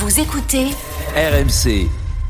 Vous écoutez RMC.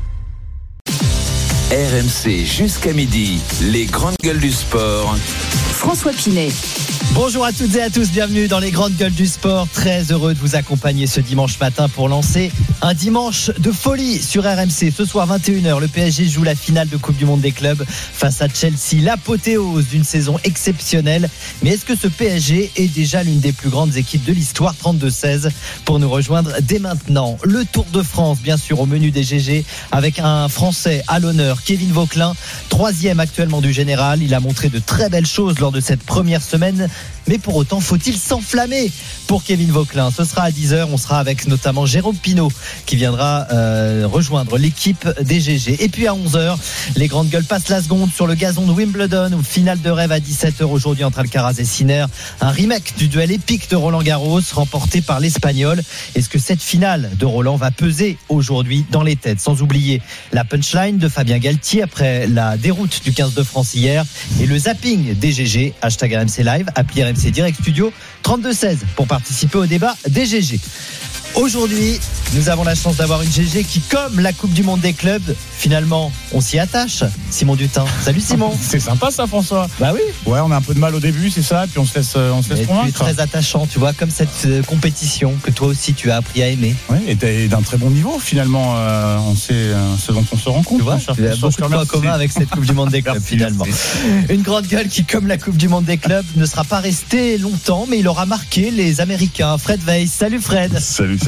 RMC jusqu'à midi, les grandes gueules du sport. François Pinet. Bonjour à toutes et à tous, bienvenue dans les grandes gueules du sport. Très heureux de vous accompagner ce dimanche matin pour lancer un dimanche de folie sur RMC. Ce soir 21h, le PSG joue la finale de Coupe du Monde des clubs face à Chelsea. L'apothéose d'une saison exceptionnelle. Mais est-ce que ce PSG est déjà l'une des plus grandes équipes de l'histoire? 32-16 pour nous rejoindre dès maintenant. Le Tour de France, bien sûr, au menu des GG, avec un Français à l'honneur, Kevin Vauquelin, 3e actuellement du général. Il a montré de très belles choses lors de cette première semaine. Mais pour autant, faut-il s'enflammer pour Kevin Vauquelin? Ce sera à 10h, on sera avec notamment Jérôme Pinault qui viendra rejoindre l'équipe des GG. Et puis à 11h, les grandes gueules passent la seconde sur le gazon de Wimbledon. Finale de rêve à 17h aujourd'hui entre Alcaraz et Sinner. Un remake du duel épique de Roland Garros remporté par l'Espagnol. Est-ce que cette finale de Roland va peser aujourd'hui dans les têtes? Sans oublier la punchline de Fabien Galtier après la déroute du 15 de France hier et le zapping des GG. Hashtag RMC Live, appli RMC Direct Studio 32-16 pour participer au débat des GG. Aujourd'hui, nous avons la chance d'avoir une GG qui, comme la Coupe du Monde des clubs, finalement, on s'y attache. Simon Dutin. Salut Simon. C'est sympa ça, François. Bah oui. Ouais, on a un peu de mal au début, c'est ça, puis on se laisse convaincre. Tu es très attachant, tu vois, comme cette compétition que toi aussi tu as appris à aimer. Oui, et t'es d'un très bon niveau finalement. On sait ce dont on se rend compte. Tu vois, tu as beaucoup de points communs avec cette Coupe du Monde des clubs finalement. Une grande gueule qui, comme la Coupe du Monde des clubs, ne sera pas restée longtemps, mais il aura marqué les Américains. Fred Weiss. Salut Fred. Salut.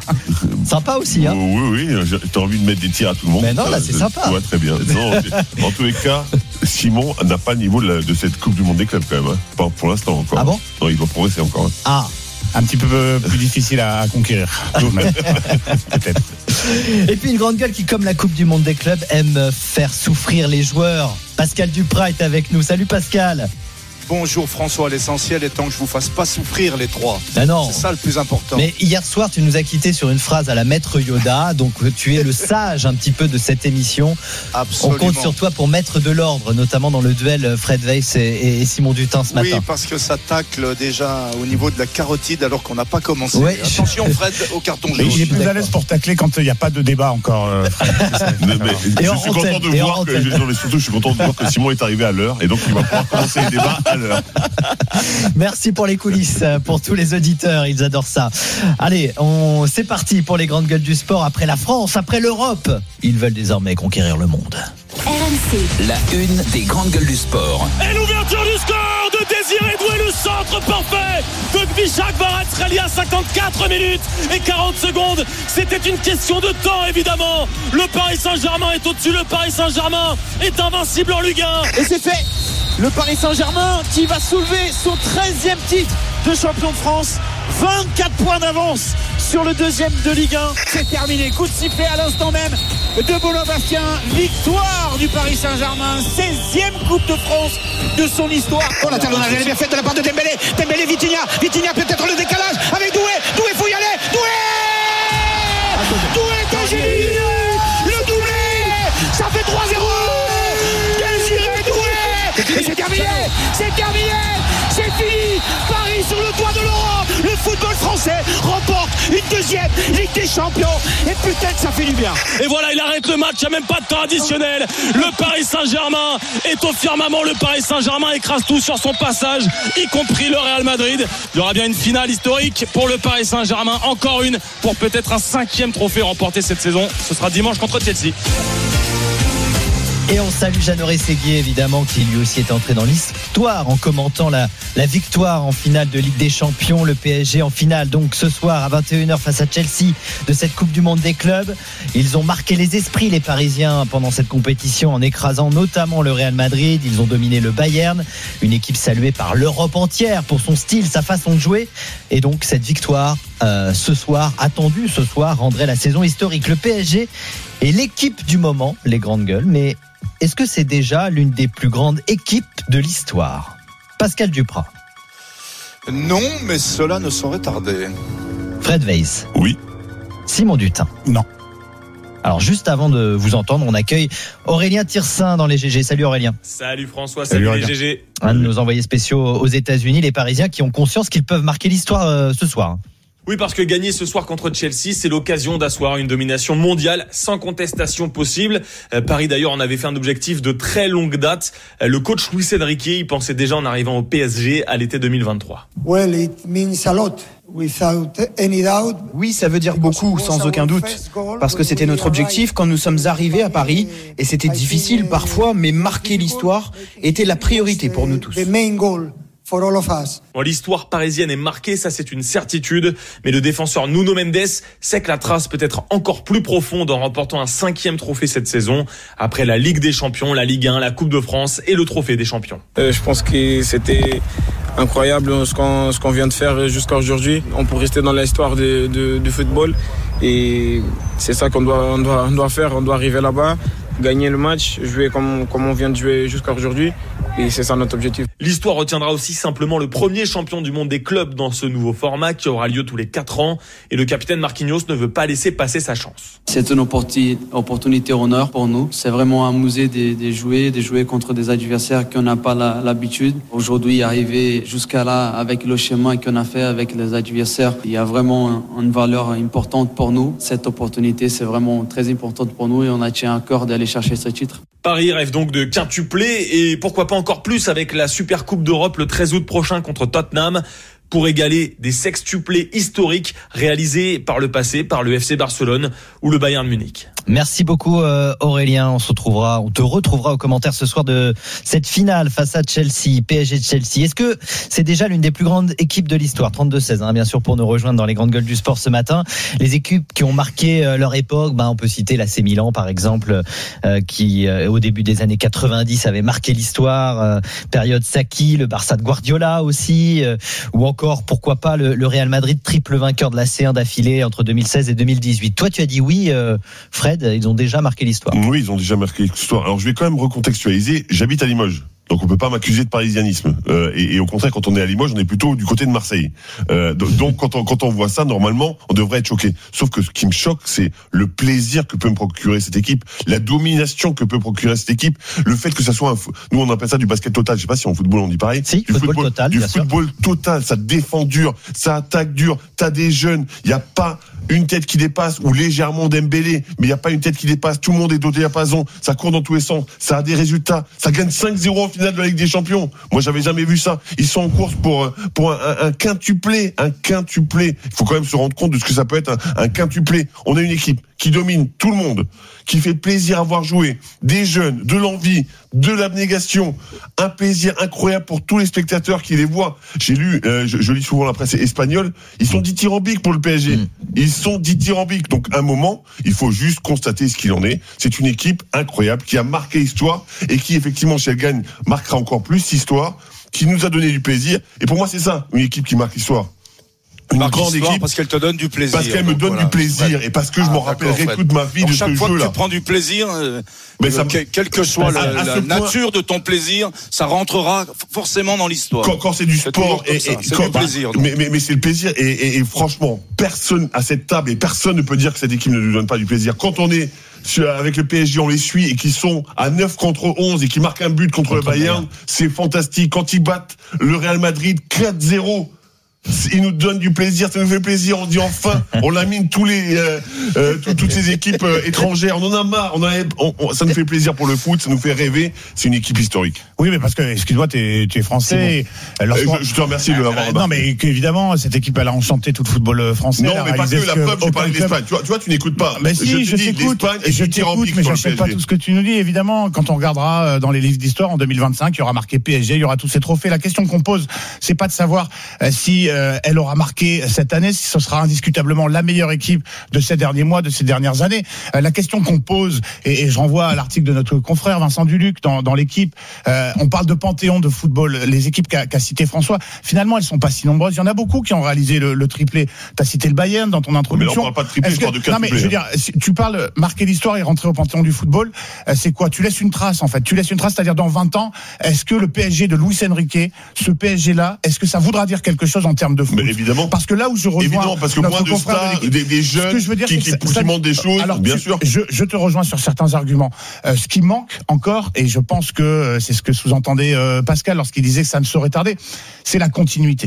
Sympa aussi, hein. Oui, t'as envie de mettre des tirs à tout le monde. Mais non, là c'est sympa. Ouais, très bien. Non, en tous les cas, Simon n'a pas le niveau de cette Coupe du Monde des clubs quand même. Hein. Pas pour l'instant encore. Ah bon? Non, il doit progresser encore. Hein. Ah. Un petit peu plus difficile à conquérir. Peut-être. Et puis une grande gueule qui, comme la Coupe du Monde des clubs, aime faire souffrir les joueurs. Pascal Duprat est avec nous. Salut Pascal. Bonjour François, l'essentiel étant que je vous fasse pas souffrir les trois. Ben non. C'est ça le plus important. Mais hier soir, tu nous as quitté sur une phrase à la maître Yoda, donc tu es le sage un petit peu de cette émission. Absolument. On compte sur toi pour mettre de l'ordre, notamment dans le duel Fred Weiss et Simon Dutin ce matin. Oui, parce que ça tacle déjà au niveau de la carotide alors qu'on n'a pas commencé. Ouais. Attention Fred au carton jaune. Il est plus à l'aise pour tacler quand il n'y a pas de débat encore. Je suis content de voir surtout je suis content de voir que Simon est arrivé à l'heure et donc il va pouvoir commencer les débats à l'heure. Merci pour les coulisses, pour tous les auditeurs, ils adorent ça. Allez, c'est parti pour les grandes gueules du sport. Après la France, après l'Europe, ils veulent désormais conquérir le monde. RMC. La une des grandes gueules du sport. Et l'ouverture du score de Désiré Doué, le centre parfait de Kvichak Kvaratskhelia, 54 minutes et 40 secondes. C'était une question de temps évidemment. Le Paris Saint-Germain est au-dessus, le Paris Saint-Germain est invincible en Ligue 1. Et c'est fait. Le Paris Saint-Germain qui va soulever son 13e titre de champion de France. 24 points d'avance sur le deuxième de Ligue 1. C'est terminé. Coup de sifflet à l'instant même de Bolo-Bastien. Victoire du Paris Saint-Germain. 16e Coupe de France de son histoire. Oh, la talonnade est bien faite de la part de Dembélé. Dembélé, Vitinha peut-être le décalage avec Doué. Doué, faut y aller. Doué, Désiré, le doublé. Ça fait 3-0. Désiré Doué. Et c'est terminé. C'est fini. Paris sur le toit de Laurent. Le football français remporte une deuxième Ligue des Champions. Et putain que ça fait du bien. Et voilà, il arrête le match, il n'y a même pas de temps additionnel. Le Paris Saint-Germain est au firmament. Le Paris Saint-Germain écrase tout sur son passage, y compris le Real Madrid. Il y aura bien une finale historique pour le Paris Saint-Germain. Encore une pour peut-être un 5e trophée remporté cette saison. Ce sera dimanche contre Chelsea. Et on salue Jeannot Séguier évidemment qui lui aussi est entré dans l'histoire en commentant la victoire en finale de Ligue des Champions, le PSG en finale donc ce soir à 21h face à Chelsea de cette Coupe du Monde des clubs. Ils ont marqué les esprits les Parisiens pendant cette compétition en écrasant notamment le Real Madrid. Ils ont dominé le Bayern, une équipe saluée par l'Europe entière pour son style, sa façon de jouer. Et donc cette victoire ce soir, attendue ce soir, rendrait la saison historique. Le PSG est l'équipe du moment, les grandes gueules, mais est-ce que c'est déjà l'une des plus grandes équipes de l'histoire? Pascal Duprat. Non, mais cela ne saurait tarder. Fred Weiss. Oui. Simon Dutin. Non. Alors juste avant de vous entendre, on accueille Aurélien Tirsin dans les GG. Salut Aurélien. Salut François, salut les GG. Un de nos envoyés spéciaux aux États-Unis, les Parisiens qui ont conscience qu'ils peuvent marquer l'histoire ce soir. Oui, parce que gagner ce soir contre Chelsea, c'est l'occasion d'asseoir une domination mondiale sans contestation possible. Paris d'ailleurs en avait fait un objectif de très longue date. Le coach Luis Enrique y pensait déjà en arrivant au PSG à l'été 2023. Well, it means a lot. Oui, ça veut dire beaucoup, sans aucun doute, parce que c'était notre objectif quand nous sommes arrivés à Paris, et c'était difficile parfois, mais marquer l'histoire était la priorité pour nous tous. Bon, l'histoire parisienne est marquée, ça c'est une certitude, mais le défenseur Nuno Mendes sait que la trace peut être encore plus profonde en remportant un 5e trophée cette saison, après la Ligue des Champions, la Ligue 1, la Coupe de France et le Trophée des Champions. Je pense que c'était incroyable ce qu'on vient de faire jusqu'à aujourd'hui. On peut rester dans l'histoire du football et c'est ça qu'on doit faire, on doit arriver là-bas, gagner le match, jouer comme on vient de jouer jusqu'à aujourd'hui. Et c'est ça notre objectif. L'histoire retiendra aussi simplement le premier champion du monde des clubs dans ce nouveau format qui aura lieu tous les 4 ans. Et le capitaine Marquinhos ne veut pas laisser passer sa chance. C'est une opportunité honneur pour nous. C'est vraiment amusé de jouer contre des adversaires qu'on n'a pas l'habitude. Aujourd'hui, arriver jusqu'à là avec le chemin qu'on a fait avec les adversaires, il y a vraiment une valeur importante pour nous. Cette opportunité, c'est vraiment très importante pour nous et on a tient à cœur d'aller chercher ce titre. Paris rêve donc de quintupler et pourquoi pas encore plus avec la Super Coupe d'Europe le 13 août prochain contre Tottenham pour égaler des sextuplés historiques réalisés par le passé par le FC Barcelone ou le Bayern Munich. Merci beaucoup Aurélien, on te retrouvera aux commentaires ce soir de cette finale face à Chelsea, PSG-Chelsea. Est-ce que c'est déjà l'une des plus grandes équipes de l'histoire, 32-16 bien sûr pour nous rejoindre dans les grandes gueules du sport ce matin. Les équipes qui ont marqué leur époque, on peut citer l'AC Milan par exemple, qui au début des années 90 avait marqué l'histoire, période Sacchi, le Barça de Guardiola aussi, ou encore pourquoi pas le Real Madrid, triple vainqueur de la C1 d'affilée entre 2016 et 2018. Toi tu as dit oui Fred, ils ont déjà marqué l'histoire. Oui, ils ont déjà marqué l'histoire. Alors je vais quand même recontextualiser. J'habite à Limoges. Donc on peut pas m'accuser de parisianisme. Et au contraire, quand on est à Limoges, on est plutôt du côté de Marseille. Donc quand on voit ça, normalement, on devrait être choqué. Sauf que ce qui me choque, c'est le plaisir que peut me procurer cette équipe, la domination que peut procurer cette équipe, le fait que ça soit nous on appelle ça du basket total. Je sais pas si en football on dit pareil. Si, du football total, du bien football sûr. Total. Ça défend dur, ça attaque dur. T'as des jeunes, il y a pas une tête qui dépasse ou légèrement Dembélé, mais il y a pas une tête qui dépasse. Tout le monde est au diapason. Ça court dans tous les sens. Ça a des résultats. Ça gagne 5-0 en finale de la Ligue des Champions. Moi, j'avais jamais vu ça. Ils sont en course pour un quintuplé. Un quintuplé. Il faut quand même se rendre compte de ce que ça peut être un quintuplé. On a une équipe qui domine tout le monde, qui fait plaisir à voir jouer, des jeunes, de l'envie, de l'abnégation, un plaisir incroyable pour tous les spectateurs qui les voient. J'ai lu, je lis souvent la presse espagnole, ils sont dithyrambiques pour le PSG. Ils sont dithyrambiques. Donc, à un moment, il faut juste constater ce qu'il en est. C'est une équipe incroyable qui a marqué l'histoire et qui, effectivement, si elle gagne, marquera encore plus l'histoire, qui nous a donné du plaisir. Et pour moi, c'est ça, une équipe qui marque l'histoire. Une grande équipe parce qu'elle te donne du plaisir. Parce qu'elle me donne du plaisir et parce que je m'en rappellerai toute ma vie. Donc, de ce jeu-là. Chaque fois que tu prends du plaisir, quelle que soit la nature de ton plaisir, ça rentrera forcément dans l'histoire. Quand c'est du sport c'est du plaisir. Mais c'est le plaisir et franchement, personne à cette table et personne ne peut dire que cette équipe ne nous donne pas du plaisir. Quand on est avec le PSG, on les suit et qui sont à 9 contre 11 et qui marquent un but contre le Bayern, c'est fantastique. Quand ils battent le Real Madrid 4-0, ils nous donnent du plaisir, ça nous fait plaisir. On dit enfin, on lamine toutes ces équipes étrangères. On en a marre. Ça nous fait plaisir pour le foot, ça nous fait rêver. C'est une équipe historique. Oui, mais parce que, excuse-moi, tu es français. Bon. Je te remercie de l'avoir remarqué. Non, mais évidemment, cette équipe, elle a enchanté tout le football français. Non, mais parce que la preuve, je parle de l'Espagne. Tu vois, tu n'écoutes pas. Mais si, je t'écoute, mais je ne sais pas tout ce que tu nous dis. Évidemment, quand on regardera dans les livres d'histoire en 2025, il y aura marqué PSG, il y aura tous ces trophées. La question qu'on pose, c'est pas de savoir si elle aura marqué cette année, si ce sera indiscutablement la meilleure équipe de ces derniers mois, de ces dernières années. La question qu'on pose, et je renvoie à l'article de notre confrère Vincent Duluc dans l'équipe, on parle de panthéon de football, les équipes qu'a cité François, finalement elles sont pas si nombreuses, il y en a beaucoup qui ont réalisé le triplé. T'as cité le Bayern dans ton introduction. Mais on parle pas de triplé, je parle de quadruplé. Non mais je veux dire, si tu parles marquer l'histoire et rentrer au panthéon du football, c'est quoi? Tu laisses une trace en fait, c'est-à-dire dans 20 ans, est-ce que le PSG de Luis Enrique, ce PSG là, est-ce que ça voudra dire quelque chose en termes de foot? Mais évidemment. Parce que là où je rejoins, évidemment, parce que moins de stars, des jeunes qui montrent des choses, alors, bien sûr. Je te rejoins sur certains arguments. Ce qui manque encore, et je pense que c'est ce que sous-entendait Pascal lorsqu'il disait que ça ne saurait tarder, c'est la continuité.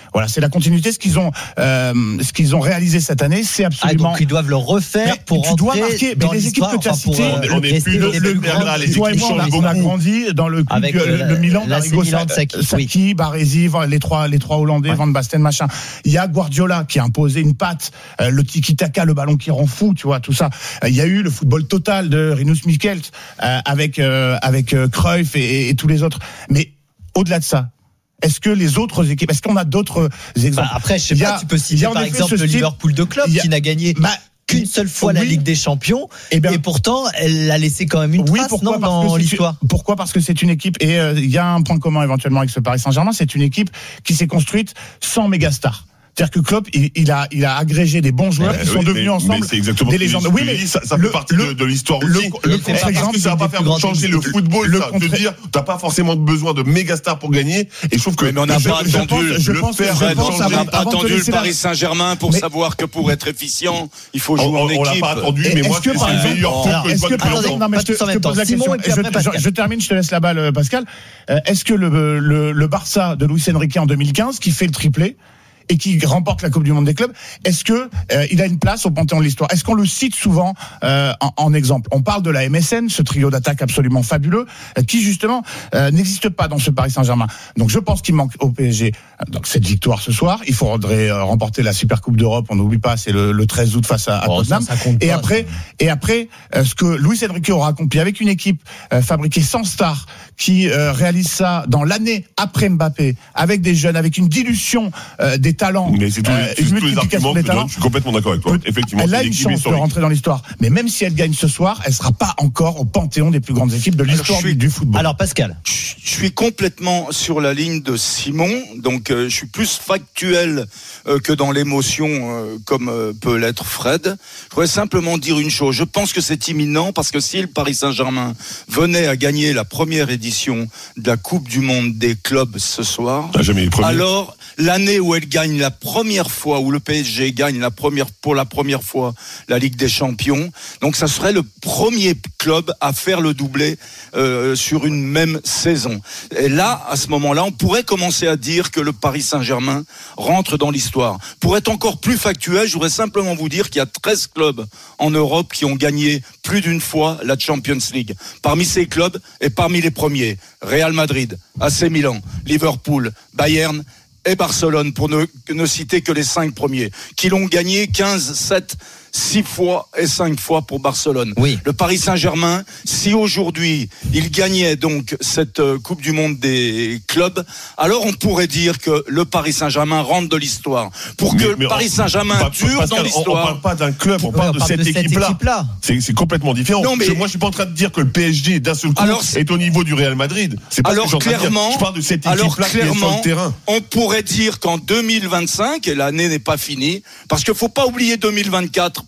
Voilà, c'est la continuité. Ce qu'ils ont réalisé cette année, c'est absolument. Donc ils doivent le refaire pour rentrer dans les équipes que tu as citées. On n'est plus toi et moi, on a grandi dans le Milan, d'Arrigo Sacchi, Baresi, les trois Hollandais, Van Basten, machin. Il y a Guardiola qui a imposé une patte, le tiki-taka, le ballon qui rend fou, tu vois, tout ça. Il y a eu le football total de Rinus Michels avec Cruyff et tous les autres. Mais au-delà de ça, est-ce que les autres équipes, est-ce qu'on a d'autres exemples? Après, je sais pas, tu peux citer par exemple le Liverpool de Klopp qui n'a gagné qu'une seule fois la Ligue des Champions, et pourtant elle a laissé quand même une trace dans l'histoire. Pourquoi? Parce que c'est une équipe, et il y a un point commun éventuellement avec ce Paris Saint-Germain, c'est une équipe qui s'est construite sans mégastars. C'est-à-dire que Klopp, il a agrégé des bons joueurs qui sont devenus ensemble des légendes. Oui, mais ça fait partie de l'histoire aussi. Est-ce que ça va pas faire changer le football, ça, de dire t'as pas forcément besoin de méga stars pour gagner. Et je trouve que on n'a pas attendu le Paris Saint-Germain pour savoir que pour être efficient, il faut jouer en équipe. On l'a pas attendu, mais moi je pense que c'est meilleur que je te pose la question. Je termine, je te laisse la balle, Pascal. Est-ce que le Barça de Luis Enrique en 2015, qui fait le triplé et qui remporte la Coupe du Monde des clubs, est-ce que il a une place au panthéon de l'histoire? Est-ce qu'on le cite souvent en exemple? On parle de la MSN, ce trio d'attaque absolument fabuleux, qui justement n'existe pas dans ce Paris Saint-Germain. Donc je pense qu'il manque au PSG donc cette victoire ce soir. Il faudrait remporter la Super Coupe d'Europe. On n'oublie pas, c'est le 13 août face à Tottenham. Et après, ce que Luis Enrique aura accompli avec une équipe fabriquée sans stars, qui réalise ça dans l'année après Mbappé, avec des jeunes, avec une dilution des talents. Mais c'est tous les arguments que tu donnes, je suis complètement d'accord avec toi. Effectivement, elle a une chance de rentrer dans l'histoire. Mais même si elle gagne ce soir, elle sera pas encore au panthéon des plus grandes équipes de l'histoire du football. Alors Pascal, je suis complètement sur la ligne de Simon. Donc je suis plus factuel que dans l'émotion, comme peut l'être Fred. Je voudrais simplement dire une chose. Je pense que c'est imminent parce que si le Paris Saint-Germain venait à gagner la première édition de la Coupe du Monde des clubs ce soir, alors l'année où elle gagne la première fois, où le PSG gagne pour la première fois la Ligue des Champions, donc ça serait le premier club à faire le doublé sur une même saison. Et là, à ce moment-là, on pourrait commencer à dire que le Paris Saint-Germain rentre dans l'histoire. Pour être encore plus factuel, je voudrais simplement vous dire qu'il y a 13 clubs en Europe qui ont gagné plus d'une fois la Champions League. Parmi ces clubs et parmi les premiers, Real Madrid, AC Milan, Liverpool, Bayern et Barcelone, pour ne citer que les 5 premiers, qui l'ont gagné 15, 7, 6 fois et 5 fois pour Barcelone. Oui. Le Paris Saint-Germain, si aujourd'hui il gagnait donc cette Coupe du Monde des clubs, alors on pourrait dire que le Paris Saint-Germain rentre de l'histoire. Pour que le Paris Saint-Germain dure dans l'histoire. On parle pas d'un club, on parle de cette équipe-là. C'est complètement différent. Non, mais moi je suis pas en train de dire que le PSG d'un seul coup est au niveau du Real Madrid. C'est pas ce que je suis en train de dire. Je parle de cette équipe-là qui est sur le terrain. On pourrait dire qu'en 2025, et l'année n'est pas finie, parce qu'il faut pas oublier 2024.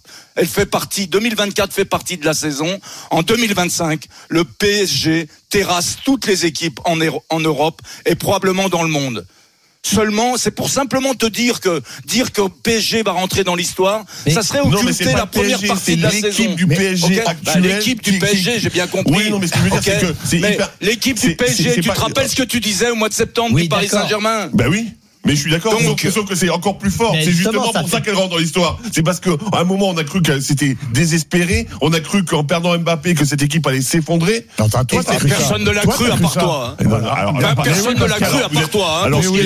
2024 fait partie de la saison. En 2025, le PSG terrasse toutes les équipes en Europe et probablement dans le monde. Seulement, c'est pour simplement te dire que PSG va rentrer dans l'histoire, ça serait occulter la première partie de la saison. L'équipe du PSG actuelle. L'équipe du PSG, j'ai bien compris. Oui, non, mais ce que je veux dire, c'est que c'est hyper. L'équipe du PSG, tu te rappelles ce que tu disais au mois de septembre du Paris Saint-Germain? Ben oui. Mais je suis d'accord, sauf que c'est encore plus fort. C'est justement pour ça qu'elle rentre dans l'histoire. C'est parce qu'à un moment, on a cru que c'était désespéré. On a cru qu'en perdant Mbappé, que cette équipe allait s'effondrer. Personne ne l'a cru à part toi. Personne ne l'a cru à part toi. Alors, vous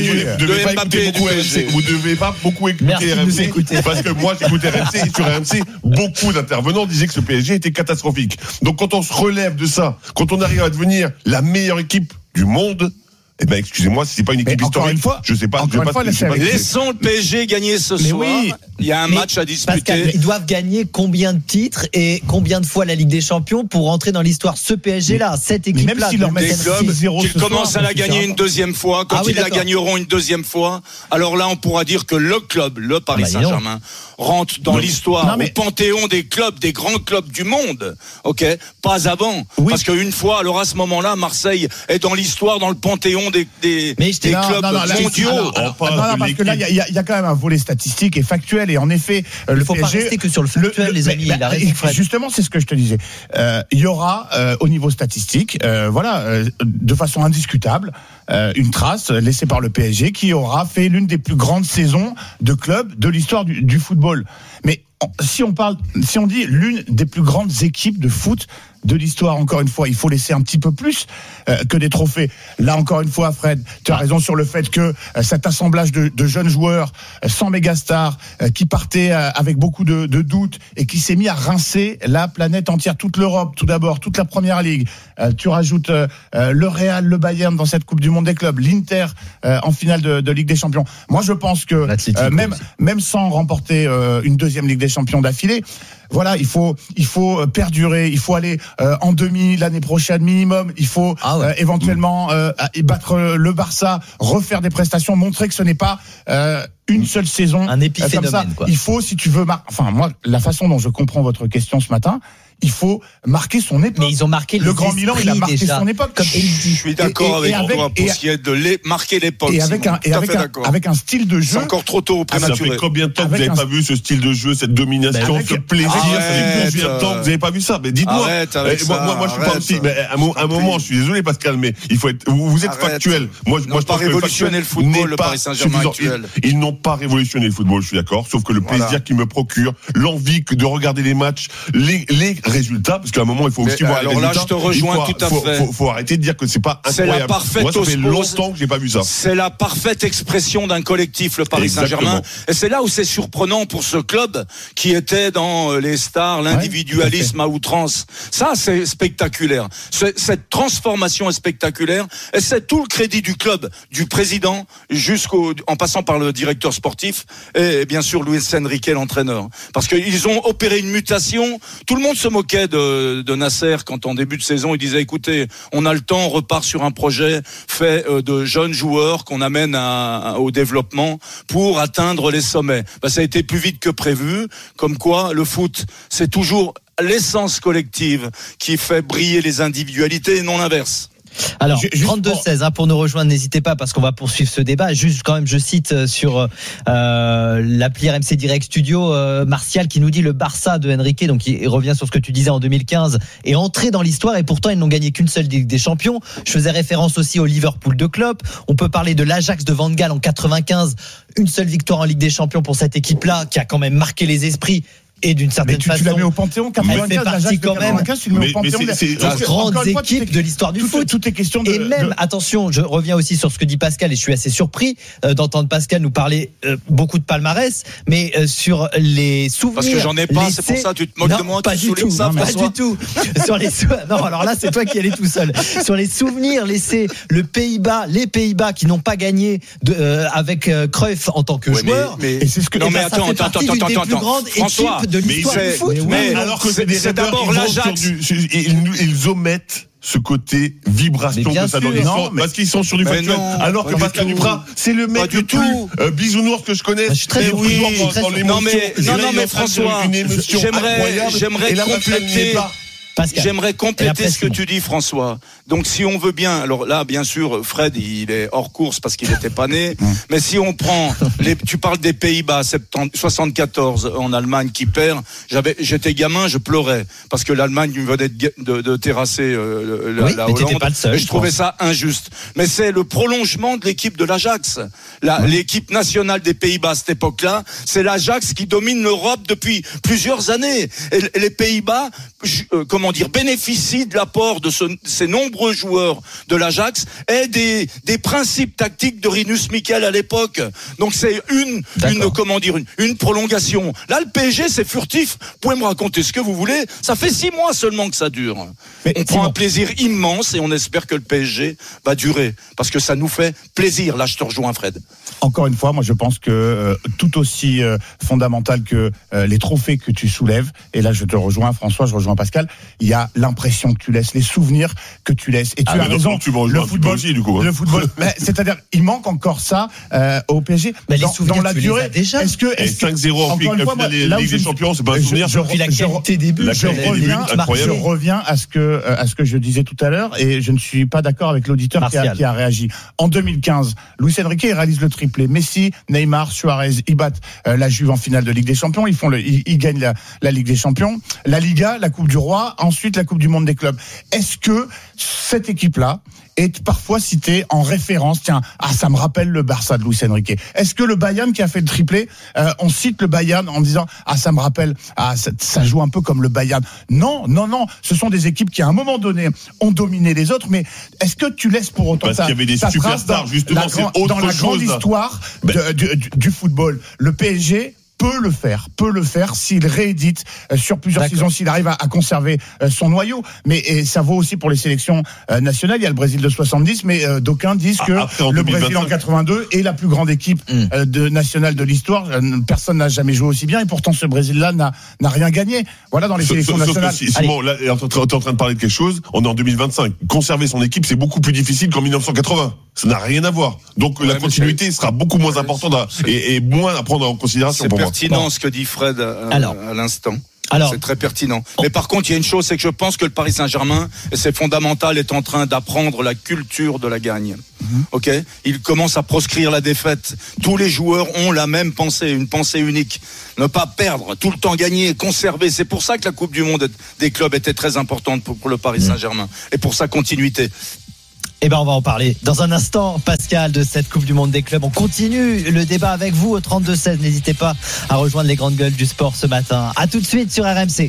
devez pas beaucoup écouter RMC. Parce que moi, j'écoutais RMC et sur RMC, beaucoup d'intervenants disaient que ce PSG était catastrophique. Donc, quand on se relève de ça, quand on arrive à devenir la meilleure équipe du monde, eh ben, excusez-moi, si c'est pas une équipe historique, je sais pas. Laissons le PSG gagner ce soir. Oui, il y a un match à disputer. Pascal, ils doivent gagner combien de titres et combien de fois la Ligue des Champions pour rentrer dans l'histoire? Ce PSG-là, cette équipe-là, même si leur des clubs qu'ils commencent à la gagner une deuxième fois, quand ils la gagneront une deuxième fois, alors là, on pourra dire que le club, le Paris Saint-Germain, rentre dans l'histoire, au panthéon des clubs, des grands clubs du monde. Ok, pas avant, parce qu'une fois, alors à ce moment-là, Marseille est dans l'histoire, dans le panthéon des clubs mondiaux. Parce que là, il y a quand même un volet statistique et factuel, et en effet, le faut PSG. Pas rester que sur le factuel, les amis. Justement, c'est ce que je te disais. Il y aura au niveau statistique, de façon indiscutable, une trace laissée par le PSG qui aura fait l'une des plus grandes saisons de club de l'histoire du football. Mais si on dit l'une des plus grandes équipes de foot de l'histoire, encore une fois, il faut laisser un petit peu plus que des trophées. Là, encore une fois, Fred, tu as raison sur le fait que cet assemblage de jeunes joueurs sans mégastars qui partaient avec beaucoup de doutes et qui s'est mis à rincer la planète entière, toute l'Europe, tout d'abord, toute la Première Ligue. Tu rajoutes le Real, le Bayern dans cette Coupe du Monde des clubs, l'Inter en finale de Ligue des Champions. Moi, je pense que même sans remporter une deuxième Ligue des Champions d'affilée, voilà, il faut perdurer, il faut aller en demi l'année prochaine minimum, il faut éventuellement battre le Barça, refaire des prestations, montrer que ce n'est pas une seule saison, un épiphénomène, comme ça. Quoi. Il faut, si tu veux, moi, la façon dont je comprends votre question ce matin, il faut marquer son époque. Mais ils ont marqué le Grand Milan, il a marqué déjà son époque. Comme je suis d'accord avec toi pour ce qui est de marquer l'époque. Et avec un style de jeu. C'est encore trop tôt, prématuré. Ça fait combien de temps que vous n'avez pas vu ce style de jeu, cette domination, ce plaisir? Ça fait combien de temps que vous n'avez pas vu ça? Mais dites-moi. Moi, je suis pas aussi. Mais à un moment, je suis désolé, Pascal, mais il faut être. Vous êtes factuel. Moi, je pense que révolutionner le football, le Paris Saint-Germain actuel. Ils n'ont pas révolutionné le football, je suis d'accord. Sauf que le plaisir qu'ils me procurent, l'envie de regarder les matchs, les résultats, parce qu'à un moment il faut aussi voir les résultats. Alors là, je te rejoins tout à fait. Faut arrêter de dire que c'est pas incroyable. C'est la parfaite Moi, ça fait longtemps que j'ai pas vu ça. C'est la parfaite expression d'un collectif, le Paris Saint-Germain. Et c'est là où c'est surprenant pour ce club qui était dans les stars, l'individualisme à outrance. Ça, c'est spectaculaire. Cette transformation est spectaculaire. Et c'est tout le crédit du club, du président, en passant par le directeur sportif et bien sûr Luis Enrique, l'entraîneur. Parce qu'ils ont opéré une mutation. Tout le monde se moquait de Nasser quand en début de saison il disait écoutez, on a le temps, on repart sur un projet fait de jeunes joueurs qu'on amène au développement pour atteindre les sommets. Ça a été plus vite que prévu, comme quoi le foot c'est toujours l'essence collective qui fait briller les individualités et non l'inverse. Alors, 32-16 pour nous rejoindre, n'hésitez pas parce qu'on va poursuivre ce débat. Juste quand même, je cite sur l'appli RMC Direct Studio, Martial qui nous dit le Barça de Enrique, donc il revient sur ce que tu disais en 2015, est entré dans l'histoire et pourtant ils n'ont gagné qu'une seule Ligue des Champions. Je faisais référence aussi au Liverpool de Klopp. On peut parler de l'Ajax de Van Gaal en 95, une seule victoire en Ligue des Champions pour cette équipe-là qui a quand même marqué les esprits. Et d'une certaine façon, tu l'as mis au Panthéon. 95, elle fait partie quand même des grandes équipes de l'histoire du foot. Tout est question de. Et même, attention, je reviens aussi sur ce que dit Pascal et je suis assez surpris d'entendre Pascal nous parler beaucoup de palmarès, mais sur les souvenirs. Parce que j'en ai pas, c'est pour ça tu te moques de moi. Pas du tout. Ça, pas du tout. Sur les non, alors là c'est toi qui allais tout seul. Sur les souvenirs laissés, les Pays-Bas qui n'ont pas gagné avec Cruyff en tant que joueur. Mais c'est ce que. Non mais attends. François. De l'histoire du foot. Mais alors que c'est d'abord l'Ajax. Ils omettent ce côté vibration que ça donne. Parce qu'ils sont sur du factuel. Alors que Pascal Duprat, c'est le mec le plus bisounours que je connaisse. Je suis très dans l'émotion. Non mais François, j'aimerais compléter. Pascal. J'aimerais compléter ce que tu dis, François. Donc, si on veut bien, alors là, bien sûr, Fred, il est hors course parce qu'il n'était pas né. Mais si on prend tu parles des Pays-Bas, 74 en Allemagne qui perd. J'étais gamin, je pleurais parce que l'Allemagne venait de terrasser la Hollande. Pas le seul, et je trouvais ça injuste. Mais c'est le prolongement de l'équipe de l'Ajax. L'équipe nationale des Pays-Bas à cette époque-là, c'est l'Ajax qui domine l'Europe depuis plusieurs années. Et les Pays-Bas, bénéficient de l'apport de ces nombreux joueurs de l'Ajax et des principes tactiques de Rinus Michel à l'époque. Donc c'est une prolongation. Là, le PSG, c'est furtif. Vous pouvez me raconter ce que vous voulez. Ça fait 6 mois seulement que ça dure. On prend un plaisir immense et on espère que le PSG va durer parce que ça nous fait plaisir. Là, je te rejoins, Fred. Encore une fois, moi, je pense que tout aussi fondamental que les trophées que tu soulèves, et là, je te rejoins, François, je rejoins Pascal, il y a l'impression que tu laisses, les souvenirs que tu laisses. Et tu as raison. Le football, c'est-à-dire, il manque encore ça au PSG. Mais dans la durée, déjà. Est-ce que 5-0 en Ligue des Champions, c'est pas un souvenir. Je reviens à ce que je disais tout à l'heure, et je ne suis pas d'accord avec l'auditeur qui a réagi. En 2015, Luis Enrique réalise le triplé triplé. Messi, Neymar, Suarez, ils battent la Juve en finale de Ligue des Champions. Ils gagnent la Ligue des Champions, la Liga, la Coupe du Roi, ensuite la Coupe du Monde des clubs. Est-ce que cette équipe-là est parfois citée en référence? Tiens, ça me rappelle le Barça de Luis Enrique. Est-ce que le Bayern qui a fait le triplé, on cite le Bayern en disant ça me rappelle, ça joue un peu comme le Bayern? Non. Ce sont des équipes qui à un moment donné ont dominé les autres. Mais est-ce que tu laisses pour autant parce qu'il y avait des superstars justement, c'est autre dans la chose, grande histoire du football? Le PSG peut le faire s'il réédite sur plusieurs saisons, s'il arrive à conserver son noyau. Mais ça vaut aussi pour les sélections nationales. Il y a le Brésil de 70, mais d'aucun disent que le Brésil en 82 est la plus grande équipe nationale de l'histoire. Personne n'a jamais joué aussi bien, et pourtant ce Brésil-là n'a rien gagné. Voilà, dans les sélections nationales. Simon, là, t'es en train de parler de quelque chose. On est en 2025. Conserver son équipe, c'est beaucoup plus difficile qu'en 1980. Ça n'a rien à voir. Donc la continuité sera beaucoup moins importante et moins à prendre en considération pour moi. C'est pertinent ce que dit Fred à l'instant. C'est très pertinent. Mais par contre, il y a une chose, c'est que je pense que le Paris Saint-Germain, et c'est fondamental, est en train d'apprendre la culture de la gagne. Ok ? Il commence à proscrire la défaite. Tous les joueurs ont la même pensée, une pensée unique. Ne pas perdre, tout le temps gagner, conserver. C'est pour ça que la Coupe du Monde des clubs était très importante pour le Paris Saint-Germain. Et pour sa continuité. Eh ben, on va en parler dans un instant, Pascal, de cette Coupe du Monde des clubs. On continue le débat avec vous au 32-16. N'hésitez pas à rejoindre les grandes gueules du sport ce matin. À tout de suite sur RMC.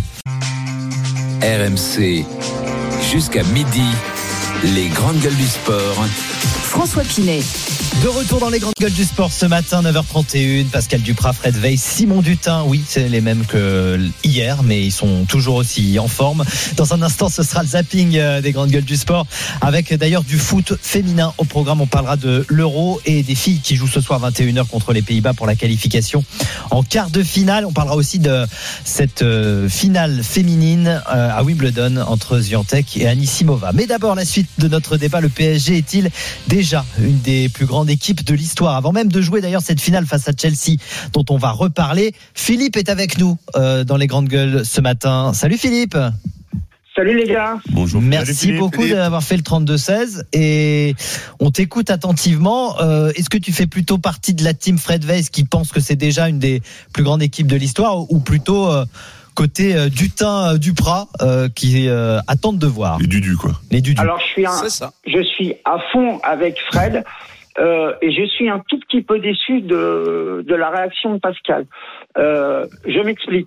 RMC, jusqu'à midi, les grandes gueules du sport. François Pinet. De retour dans les grandes gueules du sport ce matin, 9h31. Pascal Duprat, Fred Veil, Simon Dutin. Oui, c'est les mêmes que hier, mais ils sont toujours aussi en forme. Dans un instant, ce sera le zapping des grandes gueules du sport, avec d'ailleurs du foot féminin au programme. On parlera de l'Euro et des filles qui jouent ce soir 21h contre les Pays-Bas pour la qualification en quart de finale. On parlera aussi de cette finale féminine à Wimbledon entre Swiatek et Anisimova. Mais d'abord, la suite de notre débat. Le PSG est-il déjà une des plus grandes équipes de l'histoire, avant même de jouer d'ailleurs cette finale face à Chelsea, dont on va reparler? Philippe est avec nous dans les grandes gueules ce matin. Salut Philippe. Salut les gars. Bonjour. Merci beaucoup d'avoir fait le 32-16 et on t'écoute attentivement. Est-ce que tu fais plutôt partie de la team Fred Weiss qui pense que c'est déjà une des plus grandes équipes de l'histoire, ou plutôt côté Dutin, Duprat qui attendent de voir les Dudu quoi? Les Dudu. Alors je suis à fond avec Fred. Et je suis un tout petit peu déçu de la réaction de Pascal. Je m'explique.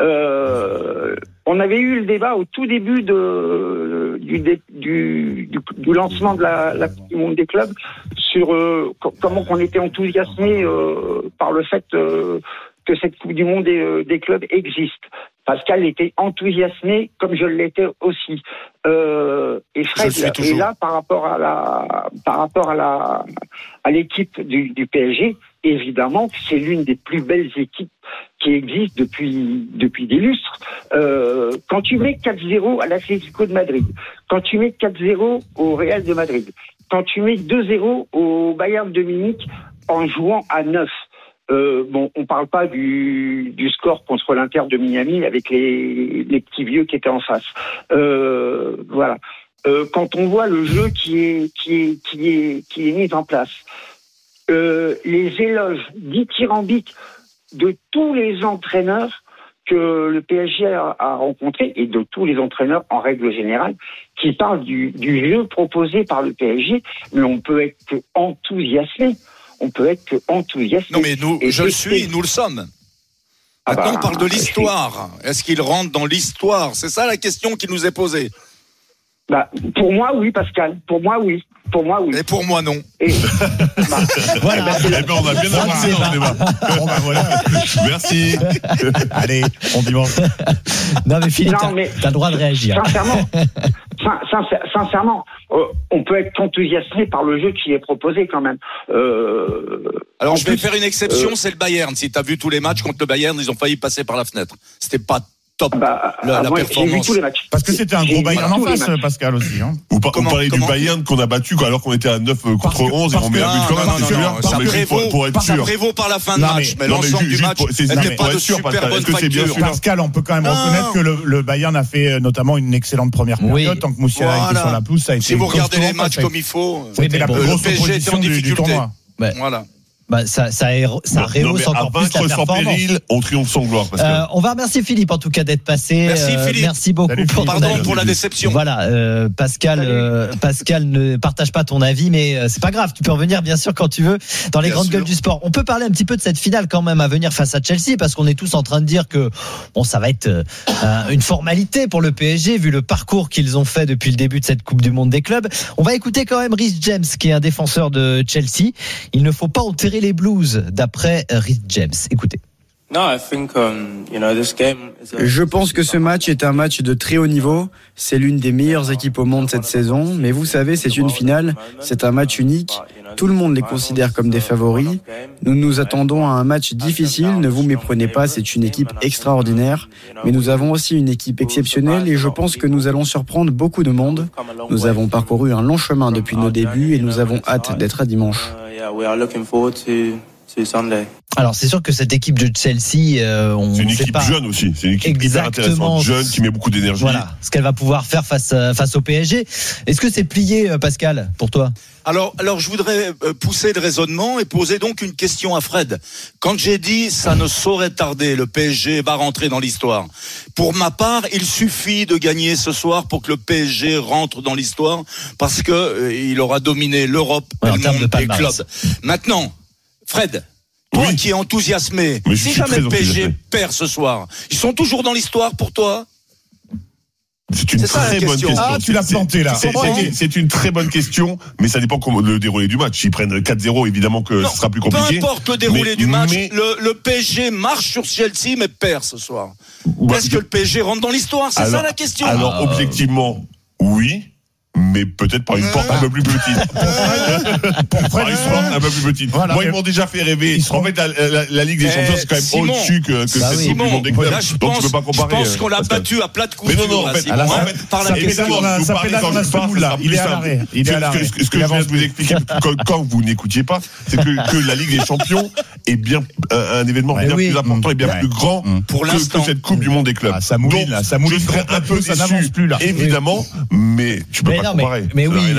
On avait eu le débat au tout début du lancement de la Coupe du Monde des clubs sur comment on était enthousiasmé par le fait que cette Coupe du Monde des clubs existe. Pascal était enthousiasmé comme je l'étais aussi. Et Fred est là par rapport à l'équipe du PSG. Évidemment, c'est l'une des plus belles équipes qui existent depuis des lustres. Quand tu mets 4-0 à l'Atlético de Madrid, quand tu mets 4-0 au Real de Madrid, quand tu mets 2-0 au Bayern de Munich en jouant à 9. On parle pas du score contre l'Inter de Miami avec les petits vieux qui étaient en face. Voilà. Quand on voit le jeu qui est mis en place, les éloges dithyrambiques de tous les entraîneurs que le PSG a rencontrés, et de tous les entraîneurs en règle générale, qui parlent du jeu proposé par le PSG, mais on peut être enthousiasmé. Non mais nous le sommes. Maintenant on parle de l'histoire. Est-ce qu'il rentre dans l'histoire? C'est ça la question qui nous est posée. Pour moi oui, Pascal. Pour moi oui. Et pour moi non. Voilà. On a bien avancé dans le débat. Voilà. Merci. Allez, on dimanche. Non mais Philippe, t'as le droit de réagir. Sincèrement, on peut être enthousiasmé par le jeu qui est proposé quand même. Alors je vais faire une exception, c'est le Bayern. Si t'as vu tous les matchs contre le Bayern, ils ont failli passer par la fenêtre. C'était pas top la performance. J'ai vu tous les matchs. Parce que c'était un gros Bayern en face, Pascal aussi. Hein. On parlait du Bayern qu'on a battu alors qu'on était à 9 contre 11 et on met un but quand même. Ça prévaut par la fin de match, mais l'ensemble du match n'était pas de super bonne facture. Pascal, on peut quand même reconnaître que le Bayern a fait notamment une excellente première période tant que Moussiala était sur la pelouse. Ça a été si vous regardez les matchs comme il faut, c'était la plus grosse opposition du tournoi. Voilà. ça rehausse encore plus la performance. Sans péril, on triomphe sans gloire. On va remercier Philippe en tout cas d'être passé. Merci Philippe. Merci beaucoup. Salut, pardon pour la déception. Voilà, Pascal ne partage pas ton avis, mais c'est pas grave. Tu peux revenir bien sûr quand tu veux dans les grandes gueules du sport. On peut parler un petit peu de cette finale quand même à venir face à Chelsea, parce qu'on est tous en train de dire que ça va être une formalité pour le PSG vu le parcours qu'ils ont fait depuis le début de cette Coupe du Monde des clubs. On va écouter quand même Rhys James, qui est un défenseur de Chelsea. Il ne faut pas enterrer les Blues, d'après Rhys James. Écoutez. Je pense que ce match est un match de très haut niveau. C'est l'une des meilleures équipes au monde cette saison. Mais vous savez, c'est une finale. C'est un match unique. Tout le monde les considère comme des favoris. Nous nous attendons à un match difficile. Ne vous méprenez pas, c'est une équipe extraordinaire. Mais nous avons aussi une équipe exceptionnelle et je pense que nous allons surprendre beaucoup de monde. Nous avons parcouru un long chemin depuis nos débuts et nous avons hâte d'être à dimanche. Alors c'est sûr que cette équipe de Chelsea, c'est une équipe jeune aussi. C'est une équipe hyper intéressante, jeune, qui met beaucoup d'énergie. Voilà, ce qu'elle va pouvoir faire face au PSG. Est-ce que c'est plié, Pascal, pour toi ? Alors, je voudrais pousser le raisonnement et poser donc une question à Fred. Quand j'ai dit ça ne saurait tarder, le PSG va rentrer dans l'histoire. Pour ma part, il suffit de gagner ce soir pour que le PSG rentre dans l'histoire, parce que il aura dominé l'Europe et le monde des clubs. Maintenant, Fred, toi qui es enthousiasmé, si jamais le PSG perd ce soir, ils sont toujours dans l'histoire pour toi ? C'est une très bonne question. Ah, tu l'as planté là. C'est une très bonne question, mais ça dépend comment le déroulé du match. S'ils prennent 4-0, évidemment que ce sera plus compliqué. Peu importe le déroulé du match, le PSG marche sur Chelsea mais perd ce soir. Est-ce que le PSG rentre dans l'histoire ? C'est ça la question. Alors objectivement, oui. Mais peut-être par une porte un peu plus petite. Par une porte un peu plus petite. Voilà, moi, ils m'ont déjà fait rêver. En fait, la Ligue des Champions, c'est quand même au-dessus que cette Coupe du Monde des clubs. Donc, je peux pas comparer. Je pense qu'on l'a battu à plat de coups. Mais non, en fait, par la question. Vous parlez quand je parle, là. Il est à l'arrêt. Ce que je viens de vous expliquer, quand vous n'écoutiez pas, c'est que la Ligue des Champions est bien un événement bien plus important et bien plus grand que cette Coupe du Monde des clubs. Ça mouline, là. Ça mouline un peu, ça n'avance plus, là. Évidemment, mais tu peux pas comparer. Mais oui,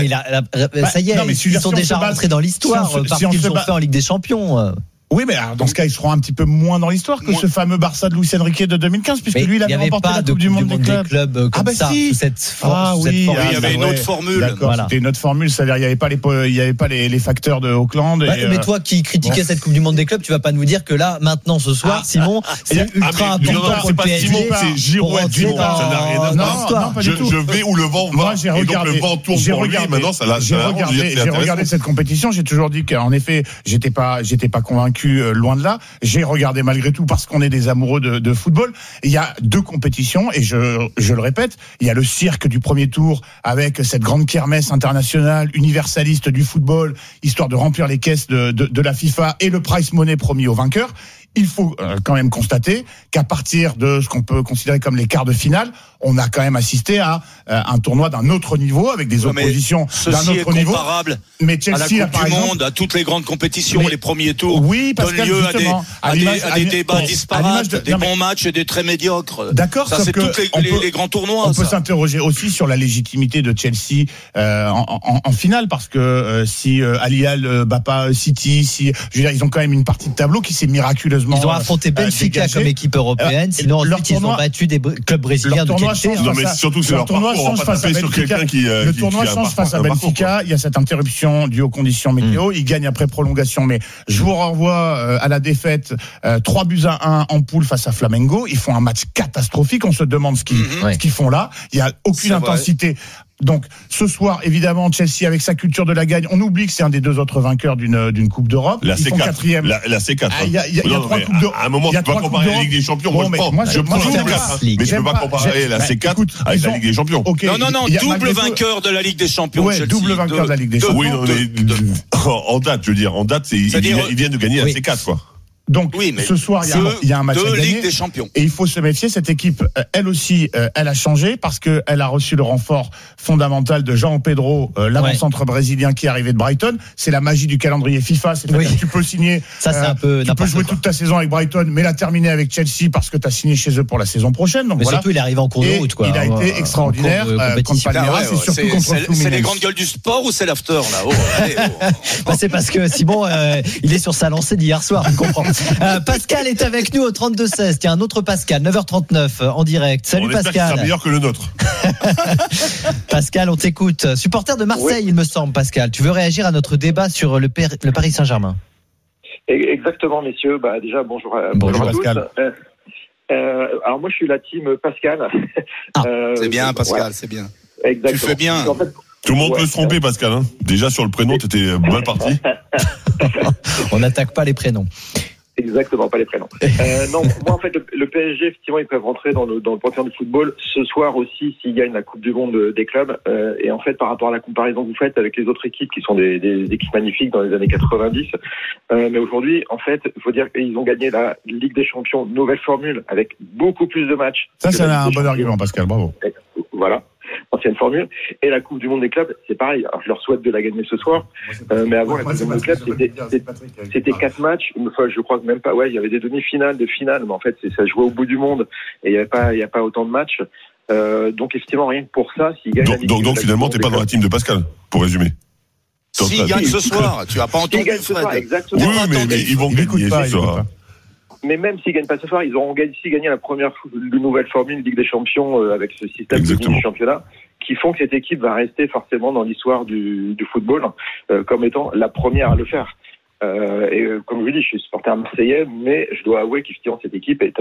ça y est, ils sont déjà rentrés dans l'histoire parce qu'ils ont fait en Ligue des Champions. Oui, mais alors, dans ce cas, ils seront un petit peu moins dans l'histoire que ce fameux Barça de Luis Enrique de 2015, puisque lui, il avait remporté la Coupe du Monde des clubs. Comme ça, si. Cette forme. Il y avait une autre formule. D'accord, c'était une autre formule, c'est-à-dire il n'y avait pas les facteurs de Auckland. Mais toi qui critiquais cette Coupe du Monde des clubs, tu vas pas nous dire que là, maintenant, ce soir, Simon, c'est ultra important pour le PSG. Simon, c'est Giroud, ça n'a rien à voir. Je vais où le vent va. Et donc le vent tourne pour lui. Maintenant, ça l'a. J'ai regardé cette compétition. J'ai toujours dit qu'en effet, j'étais pas convaincu, loin de là. J'ai regardé malgré tout parce qu'on est des amoureux de football. Il y a deux compétitions et je le répète, il y a le cirque du premier tour avec cette grande kermesse internationale universaliste du football, histoire de remplir les caisses de la FIFA et le prize money promis aux vainqueurs. Il faut quand même constater qu'à partir de ce qu'on peut considérer comme les quarts de finale, on a quand même assisté à un tournoi d'un autre niveau avec des oppositions d'un autre niveau. Comparable mais Chelsea, à la Coupe du Monde, à toutes les grandes compétitions, les premiers tours donnent lieu à des débats disparates, des bons matchs et des très médiocres. D'accord, ça c'est tous les grands tournois. On peut s'interroger aussi sur la légitimité de Chelsea en finale, parce que si Al Hilal bat pas City, je veux dire, ils ont quand même une partie de tableau qui s'est miraculeusement. Ils ont affronté Benfica comme équipe européenne, sinon ensuite ils ont battu des clubs brésiliens de qualité. Non, mais surtout c'est leur parcours, on va pas taper sur quelqu'un qui le tournoi change face à Benfica, il y a cette interruption due aux conditions météo, ils gagnent après prolongation, mais je vous renvoie à la défaite 3-1 en poule face à Flamengo. Ils font un match catastrophique, on se demande ce qu'ils font là, il y a aucune intensité. Donc, ce soir, évidemment, Chelsea avec sa culture de la gagne. On oublie que c'est un des deux autres vainqueurs d'une Coupe d'Europe. La C4. Quatrième. La C4. Il y a trois Coupes d'Europe. À un moment, tu peux pas comparer la Ligue des Champions. Moi, je prends la C4. Mais je peux pas comparer la C4 avec la Ligue des Champions. Non, double vainqueur de la Ligue des Champions. Ouais, double vainqueur de la Ligue des Champions. Oui, en date, je veux dire. En date, ils viennent de gagner la C4, quoi. Donc, ce soir, il y a un match à gagner. Ligue des Champions. Et il faut se méfier. Cette équipe, elle aussi, elle a changé parce qu'elle a reçu le renfort fondamental de João Pedro, l'avant-centre brésilien qui est arrivé de Brighton. C'est la magie du calendrier FIFA. C'est-à-dire que tu peux signer, ça, c'est un peu tu peux jouer toute ta saison avec Brighton, mais la terminer avec Chelsea parce que tu as signé chez eux pour la saison prochaine. Donc, mais surtout, il est arrivé en cours de route. Il a été extraordinaire contre Palmeiras et surtout contre Fluminense. C'est les grandes gueules du sport ou c'est l'after là? C'est parce que Simon, il est sur sa lancée d'hier soir, tu comprends. Pascal est avec nous au 32-16. Tiens, un autre Pascal, 9h39 en direct. Salut Pascal. Il sera meilleur que le nôtre. Pascal, on t'écoute. Supporter de Marseille, il me semble, Pascal. Tu veux réagir à notre débat sur le Paris Saint-Germain? Exactement, messieurs. Déjà, bonjour Pascal. À tous. Alors moi, je suis la team Pascal. C'est bien, Pascal, c'est bien. Exactement. Tu fais bien. En fait, tout le monde peut se tromper, Pascal. Hein. Déjà sur le prénom, t'étais mal parti. On n'attaque pas les prénoms. Exactement, pas les prénoms. Non, moi en fait, le PSG, effectivement, ils peuvent rentrer dans le panthéon du football ce soir aussi s'ils gagnent la Coupe du Monde des clubs. Et en fait, par rapport à la comparaison que vous faites avec les autres équipes qui sont des équipes magnifiques dans les années 90, mais aujourd'hui, en fait, il faut dire qu'ils ont gagné la Ligue des Champions, nouvelle formule avec beaucoup plus de matchs. Ça, c'est un bon argument, Pascal. Bravo. Voilà. Ancienne formule. Et la Coupe du Monde des clubs, c'est pareil. Alors, je leur souhaite de la gagner ce soir. Mais avant, la Coupe du Monde des clubs, c'était 4 matchs. Une fois, je crois que même pas, il y avait des demi-finales, de finales, mais en fait, ça jouait au bout du monde. Et il n'y a pas autant de matchs. Donc, effectivement, rien que pour ça, s'ils gagnent donc finalement, t'es pas dans la team de Pascal, pour résumer. S'ils gagnent ce soir, tu as pas entendu, Fred. Exactement. Oui, mais ils vont gagner ce soir. Mais même s'ils gagnent pas ce soir, ils auront gagné la première nouvelle formule Ligue des Champions avec ce système de championnat qui font que cette équipe va rester forcément dans l'histoire du football comme étant la première à le faire. Et comme je vous dis, je suis supporter marseillais, mais je dois avouer qu'effectivement cette équipe est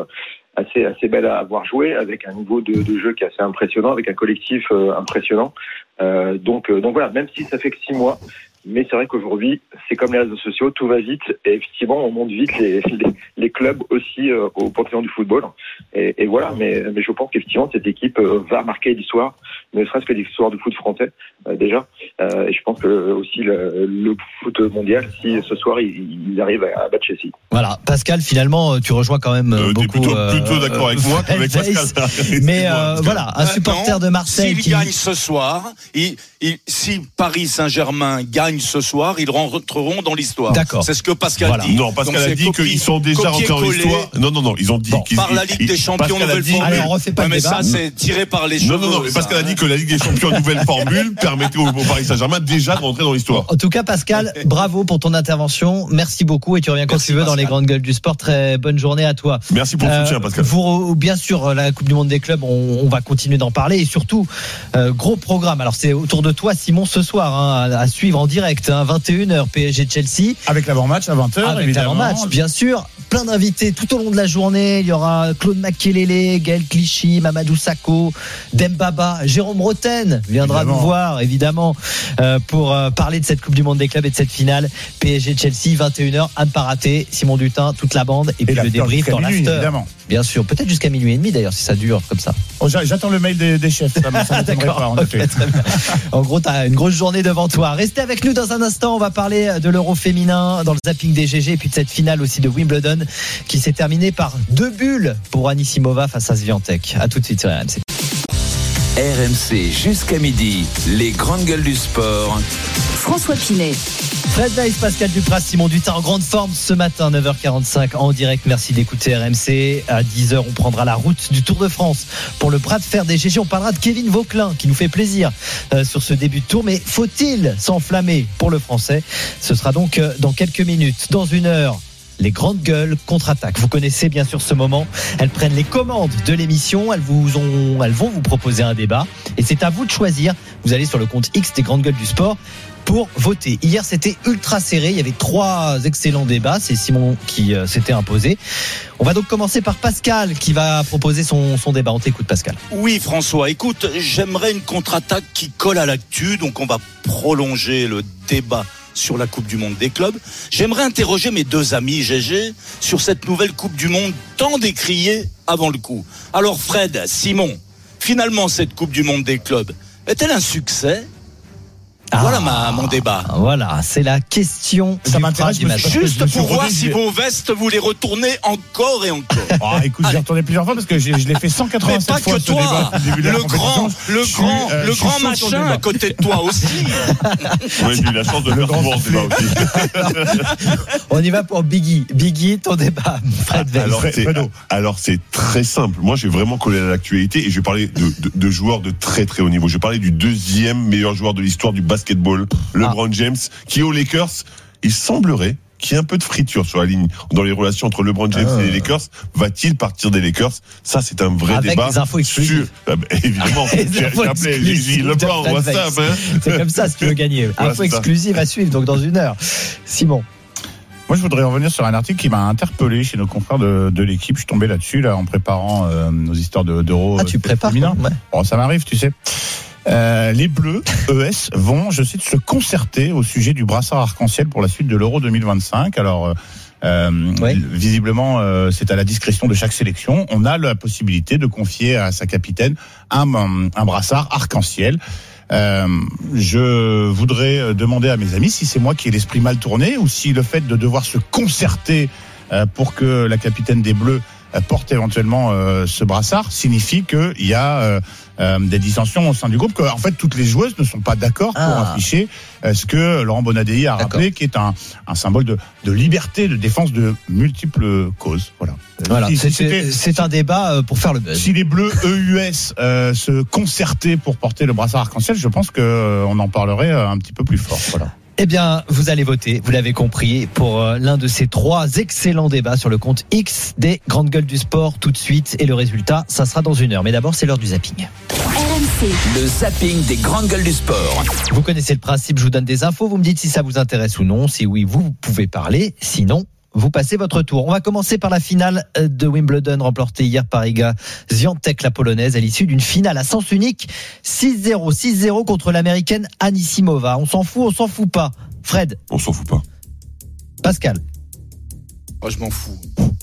assez belle à avoir joué, avec un niveau de jeu qui est assez impressionnant, avec un collectif impressionnant. Donc voilà, même si ça fait que 6 mois. Mais c'est vrai qu'aujourd'hui, c'est comme les réseaux sociaux, tout va vite et effectivement, on monte vite les clubs aussi au panthéon du football. Et voilà, mais je pense qu'effectivement, cette équipe va marquer l'histoire, ne serait-ce que l'histoire du foot français déjà. Et je pense que aussi le foot mondial, si ce soir ils arrivent à battre Chelsea. Voilà, Pascal, finalement, tu rejoins quand même beaucoup. Plutôt d'accord avec moi qu'avec Pascal. Mais voilà, un supporter de Marseille s'il gagne ce soir, si Paris Saint-Germain gagne ce soir, ils rentreront dans l'histoire. D'accord. C'est ce que Pascal dit. Non, Pascal a dit qu'ils sont déjà rentrés dans l'histoire. Non, ils ont dit qu'ils par la Ligue des Champions nouvelle formule. Alors, on refait pas mais débat. ça, c'est tiré par les cheveux. Non, Pascal a dit que la Ligue des Champions nouvelle formule permettait au Paris Saint-Germain déjà de rentrer dans l'histoire. En tout cas, Pascal, bravo pour ton intervention. Merci beaucoup et tu reviens quand tu veux dans les grandes gueules du sport. Très bonne journée à toi. Merci pour le soutien, Pascal. Bien sûr, la Coupe du Monde des clubs, on va continuer d'en parler et surtout, gros programme. Alors, c'est autour de toi, Simon, ce soir, à suivre en direct, 21h, PSG-Chelsea. Avec l'avant-match à 20h, avec évidemment. L'avant-match, bien sûr. Plein d'invités tout au long de la journée. Il y aura Claude Makelele, Gaël Clichy, Mamadou Sakho, Dembaba, Jérôme Roten viendra nous voir, évidemment, pour parler de cette Coupe du Monde des clubs et de cette finale PSG-Chelsea, 21h, à ne pas rater. Simon Dutin, toute la bande et puis le débrief dans l'after. Évidemment. Bien sûr, peut-être jusqu'à 00h30 d'ailleurs, si ça dure comme ça. J'attends le mail des chefs. Ça d'accord, pas, en effet. Très bien. En gros, tu as une grosse journée devant toi. Restez avec nous dans un instant. On va parler de l'Euro féminin dans le zapping des GG et puis de cette finale aussi de Wimbledon qui s'est terminée par 2 bulles pour Anisimova face à Swiatek. À tout de suite sur RMC. RMC jusqu'à midi, les grandes gueules du sport. François Pinet. Fred Weiss, Pascal Dupras, Simon Dutin en grande forme ce matin, 9h45 en direct. Merci d'écouter RMC. À 10h, on prendra la route du Tour de France pour le bras de fer des GG. On parlera de Kevin Vauquelin qui nous fait plaisir sur ce début de tour. Mais faut-il s'enflammer pour le Français? Ce sera donc dans quelques minutes. Dans 1 heure, les grandes gueules contre-attaque. Vous connaissez bien sûr ce moment. Elles prennent les commandes de l'émission. Elles vont vous proposer un débat. Et c'est à vous de choisir. Vous allez sur le compte X des grandes gueules du sport pour voter. Hier, c'était ultra serré. Il y avait 3 excellents débats. C'est Simon qui s'était imposé. On va donc commencer par Pascal qui va proposer son débat. On t'écoute, Pascal. Oui, François. Écoute, j'aimerais une contre-attaque qui colle à l'actu. Donc, on va prolonger le débat sur la Coupe du Monde des clubs. J'aimerais interroger mes 2 amis GG sur cette nouvelle Coupe du Monde tant décriée avant le coup. Alors, Fred, Simon, finalement, cette Coupe du Monde des clubs est-elle un succès ? Voilà mon débat. Voilà, c'est la question. Ça m'intéresse du matin. Juste pour voir si vos vestes, vous les retournez encore et encore. Écoute, j'ai retourné plusieurs fois parce que je l'ai fait 187 fois. Mais pas que toi. Le grand machin à côté de toi aussi. Oui, j'ai eu la chance de faire souvent ce débat aussi. On y va pour Biggie. Biggie, ton débat. Fred Weiss. Alors, c'est très simple. Moi, j'ai vraiment collé à l'actualité et je vais parler de joueurs de très très haut niveau. Je vais parler du deuxième meilleur joueur de l'histoire du basketball, LeBron James, qui est aux Lakers. Il semblerait qu'il y ait un peu de friture sur la ligne dans les relations entre LeBron James et les Lakers. Va-t-il partir des Lakers? Ça, c'est un vrai débat. Avec des infos exclusives. Évidemment. J'ai appelé le plan WhatsApp. C'est comme ça si tu veux gagner. Info exclusive à suivre, donc dans 1 heure. Simon. Moi, je voudrais revenir sur un article qui m'a interpellé chez nos confrères de l'équipe. Je suis tombé là-dessus, en préparant nos histoires d'Euro. Tu prépares ça m'arrive, tu sais. Les Bleus, ES, vont, je cite, se concerter au sujet du brassard arc-en-ciel pour la suite de l'Euro 2025. Alors, visiblement, c'est à la discrétion de chaque sélection. On a la possibilité de confier à sa capitaine un brassard arc-en-ciel. Je voudrais demander à mes amis si c'est moi qui ai l'esprit mal tourné ou si le fait de devoir se concerter pour que la capitaine des Bleus porte éventuellement ce brassard signifie qu'il y a des dissensions au sein du groupe, que en fait toutes les joueuses ne sont pas d'accord pour afficher ce que Laurent Bonadei a rappelé, qui est un symbole de liberté, de défense de multiples causes. Voilà. C'est un débat pour faire le buzz. Si les Bleus EUS se concertaient pour porter le brassard arc-en-ciel, je pense qu'on en parlerait un petit peu plus fort. Voilà. Eh bien, vous allez voter, vous l'avez compris, pour l'un de ces 3 excellents débats sur le compte X des Grandes Gueules du Sport tout de suite. Et le résultat, ça sera dans 1 heure. Mais d'abord, c'est l'heure du zapping. RMC. Le zapping des Grandes Gueules du Sport. Vous connaissez le principe, je vous donne des infos, vous me dites si ça vous intéresse ou non. Si oui, vous pouvez parler. Sinon, vous passez votre tour. On va commencer par la finale de Wimbledon remportée hier par Iga Świątek, la polonaise, à l'issue d'une finale à sens unique 6-0, 6-0 contre l'américaine Anisimova. On s'en fout pas. Fred? On s'en fout pas. Pascal? Moi, je m'en fous.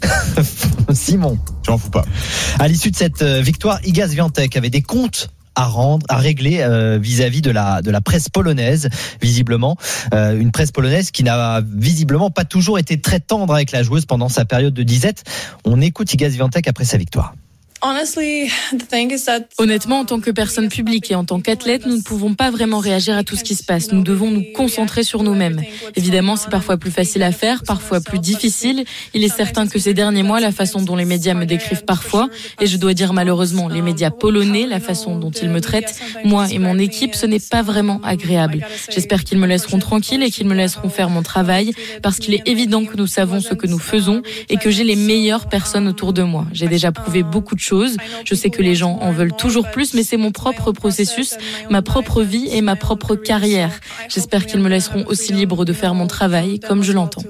Simon? Je m'en fous pas. À l'issue de cette victoire, Iga Świątek avait des comptes à régler vis-à-vis de la presse polonaise, visiblement une presse polonaise qui n'a visiblement pas toujours été très tendre avec la joueuse pendant sa période de disette. On écoute Iga Świątek après sa victoire. Honnêtement, en tant que personne publique et en tant qu'athlète, nous ne pouvons pas vraiment réagir à tout ce qui se passe. Nous devons nous concentrer sur nous-mêmes. Évidemment, c'est parfois plus facile à faire, parfois plus difficile. Il est certain que ces derniers mois, la façon dont les médias me décrivent parfois, et je dois dire malheureusement les médias polonais, la façon dont ils me traitent, moi et mon équipe, ce n'est pas vraiment agréable. J'espère qu'ils me laisseront tranquille et qu'ils me laisseront faire mon travail, parce qu'il est évident que nous savons ce que nous faisons et que j'ai les meilleures personnes autour de moi. J'ai déjà prouvé beaucoup de choses. Je sais que les gens en veulent toujours plus, mais c'est mon propre processus, ma propre vie et ma propre carrière. J'espère qu'ils me laisseront aussi libre de faire mon travail comme je l'entends.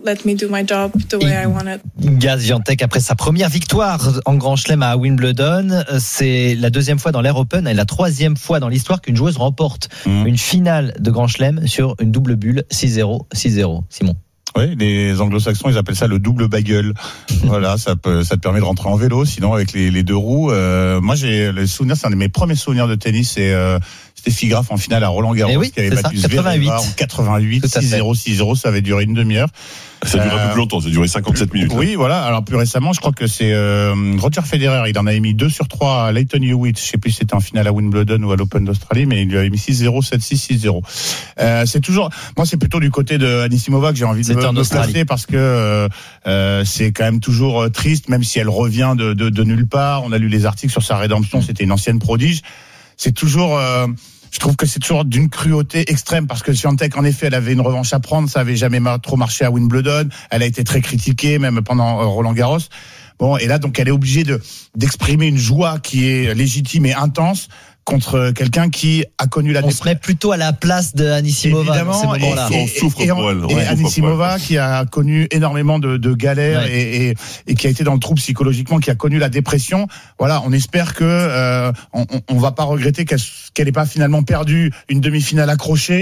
Iga Świątek, après sa première victoire en Grand Chelem à Wimbledon, c'est la 2e fois dans l'Air Open et la 3e fois dans l'histoire qu'une joueuse remporte une finale de Grand Chelem sur une double bulle 6-0, 6-0. Simon? Oui, les anglo-saxons, ils appellent ça le double bagel. Voilà, ça te permet de rentrer en vélo, sinon avec les 2 roues. Moi, j'ai le souvenir, c'est un de mes premiers souvenirs de tennis, c'est Steffi Graf en finale à Roland-Garros, qui avait battu Zverev en 88, 6-0, 6-0, ça avait duré une demi-heure. Ça a duré un peu plus longtemps, ça a duré 57 minutes. Oui, voilà. Alors plus récemment, je crois que c'est Roger Federer, il en avait mis 2 sur 3 à Lleyton Hewitt. Je sais plus si c'était en finale à Wimbledon ou à l'Open d'Australie, mais il lui avait mis 6-0, 7-6, 6-0. C'est toujours, moi c'est plutôt du côté de Anisimova que j'ai envie de me placer parce que c'est quand même toujours triste, même si elle revient de nulle part. On a lu les articles sur sa rédemption, c'était une ancienne prodige. C'est toujours je trouve que c'est toujours d'une cruauté extrême parce que Świątek, en effet, elle avait une revanche à prendre. Ça avait jamais trop marché à Wimbledon. Elle a été très critiquée, même pendant Roland-Garros. Bon, et là, donc, elle est obligée d'exprimer une joie qui est légitime et intense contre quelqu'un qui a connu la dépression. On se met plutôt à la place de Anisimova. Évidemment, on souffre pour elle. Et Anisimova qui a connu énormément de galères et qui a été dans le trou psychologiquement, qui a connu la dépression. Voilà, on espère que on va pas regretter qu'elle n'ait pas finalement perdu une demi-finale accrochée.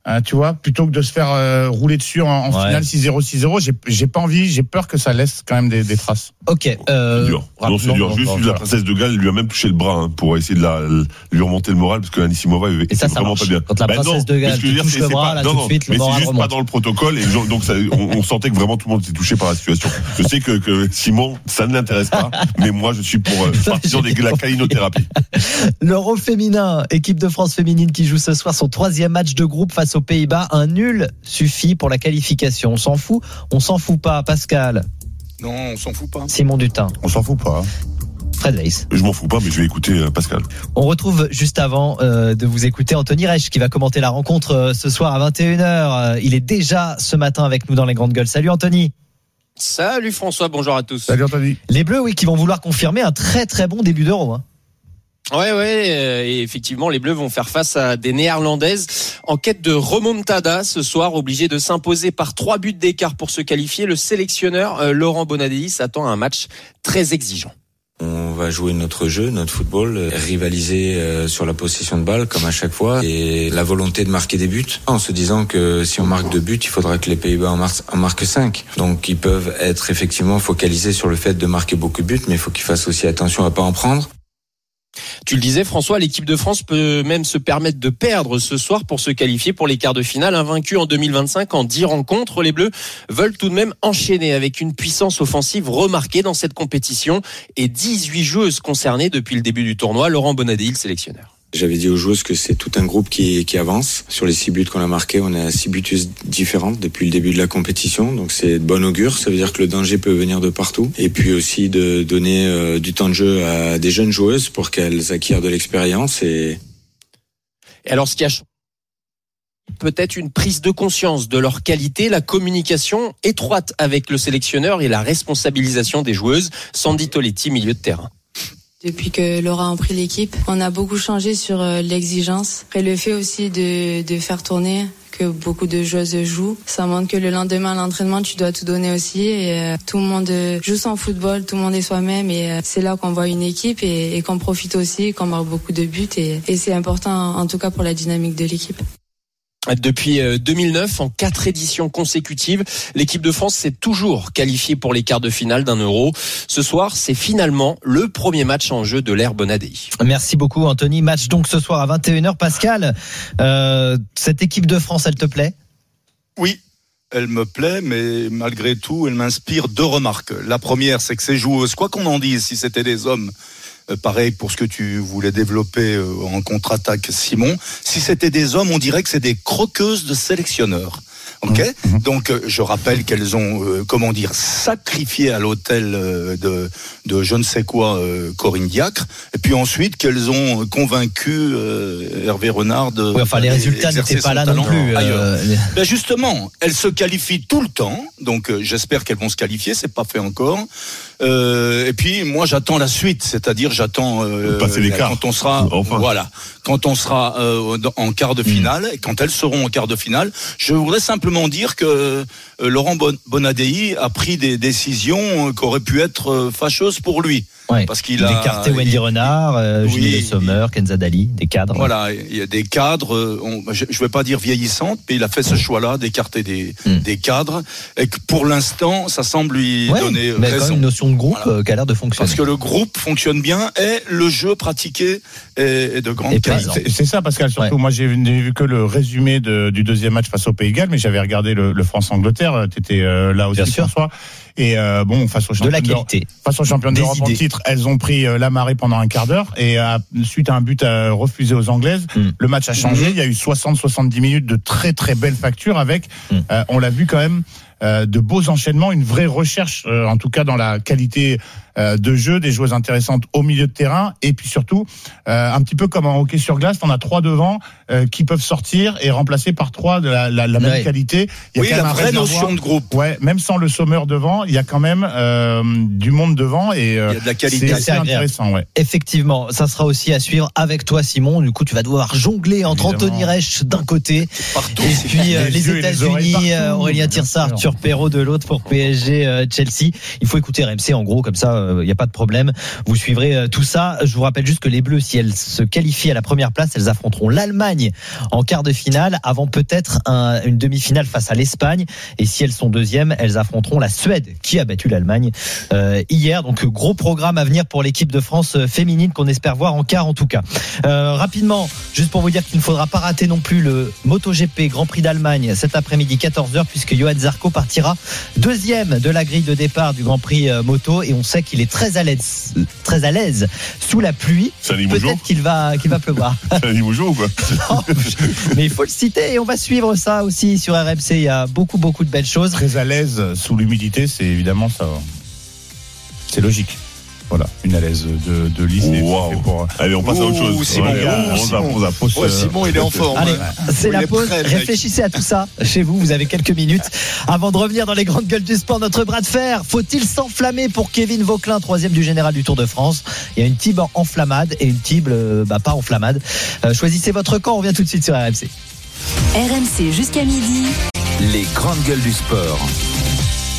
tu vois, plutôt que de se faire rouler dessus en finale 6-0, 6-0. J'ai pas envie, j'ai peur que ça laisse quand même des traces. Ok. C'est dur. Non, c'est dur. Juste la princesse de Galles lui a même touché le bras pour essayer de lui remonter le moral parce que Anisimova était vraiment pas bien. Quand la princesse de Galles touche le bras, là, tout de suite, le moral remonte. Mais c'est juste pas dans le protocole et donc on sentait que vraiment tout le monde était touché par la situation. Je sais que Simon, ça ne l'intéresse pas, mais moi je suis pour partir de la calinothérapie. L'Euro féminin, équipe de France féminine qui joue ce soir son 3e match de groupe face aux Pays-Bas. Un nul suffit pour la qualification. On s'en fout pas, Pascal? Non, on s'en fout pas. Simon Dutin? On s'en fout pas. Fred Weiss? Je m'en fous pas, mais je vais écouter Pascal. On retrouve juste avant de vous écouter Anthony Reich qui va commenter la rencontre ce soir à 21h. Il est déjà ce matin avec nous dans les Grandes Gueules. Salut Anthony. Salut François, bonjour à tous. Salut Anthony. Les Bleus, oui, qui vont vouloir confirmer un très très bon début d'Euro. Hein. Ouais, et effectivement, les Bleus vont faire face à des Néerlandaises en quête de remontada ce soir, obligés de s'imposer par 3 buts d'écart pour se qualifier. Le sélectionneur Laurent Bonadei s'attend à un match très exigeant. On va jouer notre jeu, notre football, rivaliser sur la possession de balle comme à chaque fois et la volonté de marquer des buts en se disant que si on marque 2 buts, il faudra que les Pays-Bas en marquent 5. Donc ils peuvent être effectivement focalisés sur le fait de marquer beaucoup de buts, mais il faut qu'ils fassent aussi attention à pas en prendre. Tu le disais François, l'équipe de France peut même se permettre de perdre ce soir pour se qualifier pour les quarts de finale. Invaincus en 2025 en 10 rencontres, les Bleus veulent tout de même enchaîner avec une puissance offensive remarquée dans cette compétition et 18 joueuses concernées depuis le début du tournoi. Laurent Bonadei, le sélectionneur. J'avais dit aux joueuses que c'est tout un groupe qui avance. Sur les 6 buts qu'on a marqués, on a 6 buteuses différentes depuis le début de la compétition. Donc c'est de bon augure. Ça veut dire que le danger peut venir de partout. Et puis aussi de donner du temps de jeu à des jeunes joueuses pour qu'elles acquièrent de l'expérience. Et alors ce qui a peut-être une prise de conscience de leur qualité, la communication étroite avec le sélectionneur et la responsabilisation des joueuses. Sandy Toletti, milieu de terrain. Depuis que Laura a pris l'équipe, on a beaucoup changé sur l'exigence. Après le fait aussi de faire tourner, que beaucoup de joueuses jouent, ça montre que le lendemain à l'entraînement, tu dois tout donner aussi. Et tout le monde joue son football, tout le monde est soi-même. Et c'est là qu'on voit une équipe et qu'on profite aussi, qu'on marque beaucoup de buts. Et c'est important, en tout cas pour la dynamique de l'équipe. Depuis 2009, en 4 éditions consécutives, l'équipe de France s'est toujours qualifiée pour les quarts de finale d'un Euro. Ce soir, c'est finalement le premier match en jeu de l'ère Bonadei. Merci beaucoup Anthony. Match donc ce soir à 21h. Pascal, cette équipe de France, elle te plaît ? Oui. Elle me plaît, mais malgré tout, elle m'inspire 2 remarques. La première, c'est que ces joueuses, quoi qu'on en dise, si c'était des hommes, pareil pour ce que tu voulais développer en contre-attaque, Simon, si c'était des hommes, on dirait que c'est des croqueuses de sélectionneurs. Ok, donc je rappelle qu'elles ont sacrifié à l'hôtel de je ne sais quoi Corinne Diacre, et puis ensuite qu'elles ont convaincu Hervé Renard de. Oui, enfin les résultats n'étaient pas là non plus. Ben justement, elles se qualifient tout le temps, donc j'espère qu'elles vont se qualifier, c'est pas fait encore. Et puis moi j'attends la suite, c'est-à-dire j'attends passer les quarts. Quand on sera quand on sera en quart de finale, et quand elles seront en quart de finale, je voudrais simplement dire que Laurent Bonadei a pris des décisions qui auraient pu être fâcheuses pour lui. Ouais. Parce qu'il a écarté Wendy Renard, Julie Sommer, Kenza Dali, des cadres. Voilà, il y a des cadres, je ne vais pas dire vieillissantes, mais il a fait ce choix-là d'écarter des cadres, et que pour l'instant, ça semble lui donner mais raison. Quand même une notion de groupe qui a l'air de fonctionner. Parce que le groupe fonctionne bien et le jeu pratiqué est de grande qualité. C'est ça, Pascal, surtout. Moi, j'ai vu que le résumé du deuxième match face au Pays de Galles, mais j'avais regardé le France-Angleterre. T'étais là aussi, François. Et face aux champions d'Europe en titre, elles ont pris la marée pendant un quart d'heure et suite à un but refusé aux Anglaises, le match a changé. Il y a eu 60-70 minutes de très très belles factures avec, on l'a vu quand même, de beaux enchaînements, une vraie recherche, en tout cas dans la qualité de jeu, des joueuses intéressantes au milieu de terrain, et puis surtout, un petit peu comme en hockey sur glace, on a 3 devant qui peuvent sortir et remplacer par 3 de la même qualité. Il y a la vraie notion de groupe. Ouais, même sans le Sommer devant, il y a quand même du monde devant et il y a de la qualité. c'est assez intéressant. Ouais. Effectivement, ça sera aussi à suivre avec toi, Simon. Du coup, tu vas devoir jongler entre Anthony Reich d'un côté et puis les États-Unis, Aurélien Tirsard, Arthur Perrault de l'autre pour PSG Chelsea. Il faut écouter RMC en gros, comme ça il n'y a pas de problème. Vous suivrez tout ça. Je vous rappelle juste que les Bleus, si elles se qualifient à la première place, elles affronteront l'Allemagne en quart de finale avant peut-être une demi-finale face à l'Espagne. Et si elles sont deuxièmes, elles affronteront la Suède qui a battu l'Allemagne hier. Donc gros programme à venir pour l'équipe de France féminine qu'on espère voir en quart en tout cas. Rapidement, juste pour vous dire qu'il ne faudra pas rater non plus le MotoGP Grand Prix d'Allemagne cet après-midi 14h puisque Johan Zarco partira deuxième de la grille de départ du Grand Prix moto et on sait qu'il est très à l'aise sous la pluie. Peut-être qu'il va pleuvoir. C'est un Limojo ou quoi? Mais il faut le citer et on va suivre ça aussi sur RMC. Il y a beaucoup de belles choses. Très à l'aise sous l'humidité, c'est évidemment ça. C'est logique. Voilà, une à l'aise de lycée. Wow. Allez, on passe à autre chose. Simon, il est en forme. Allez, c'est la pause. Réfléchissez à tout ça chez vous. Vous avez quelques minutes avant de revenir dans les grandes gueules du sport. Notre bras de fer. Faut-il s'enflammer pour Kevin Vauquelin, 3e du général du Tour de France? Il y a une team enflammade et une team pas enflammade. Choisissez votre camp. On revient tout de suite sur RMC. RMC jusqu'à midi. Les grandes gueules du sport.